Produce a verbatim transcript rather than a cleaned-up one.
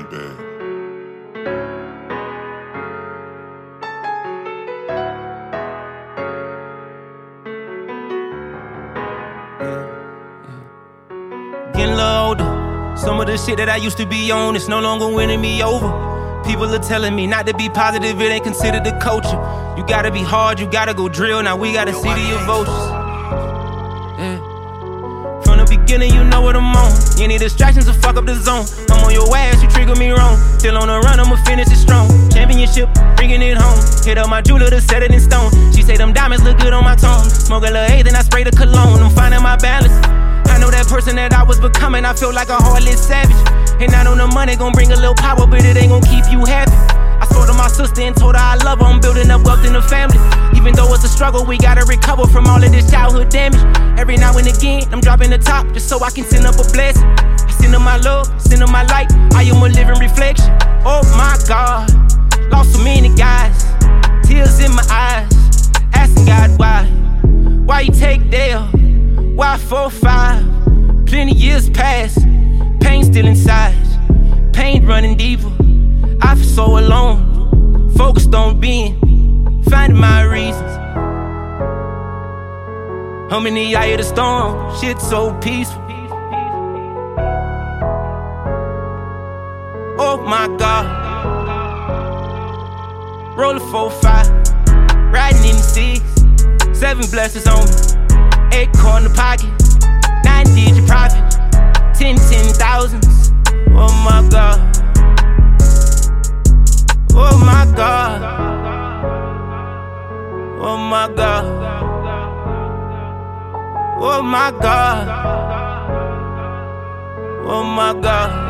money bag. Getting a little older. Some of the shit that I used to be on is no longer winning me over. People are telling me not to be positive, it ain't considered the culture. You gotta be hard, you gotta go drill, now we gotta see to your vultures. Yeah. From the beginning, you know what I'm on. Any distractions will fuck up the zone. I'm on your ass, you trigger me wrong. Still on the run, I'ma finish it strong. Championship, bringing it home. Hit up my jeweler to set it in stone. She say them diamonds look good on my tongue. Smoke a little haze, then I spray the cologne. I'm finding my balance. I know that person that I was becoming, I feel like a heartless savage. And I know the money gon' bring a little power, but it ain't gon' keep you happy. I spoke to my sister and told her I love her, I'm building up wealth in the family. Even though it's a struggle, we gotta recover from all of this childhood damage. Every now and again, I'm dropping the top just so I can send up a blessing. I send them my love, send them my light, I am a living reflection. Oh my God, lost so many guys, tears in my eyes, asking God why. Why you take there? Why four, five? Plenty years past, pain still inside, pain running deeper. I feel so alone, focused on being, finding my reasons. I'm in the eye of the storm, shit so peaceful. Oh my God, roll a four, five, riding in the six, seven blessings on me, eight car in the pocket, nine digit profit, ten, ten thousands. Oh my God, oh my God, oh my God, oh my God, oh my God.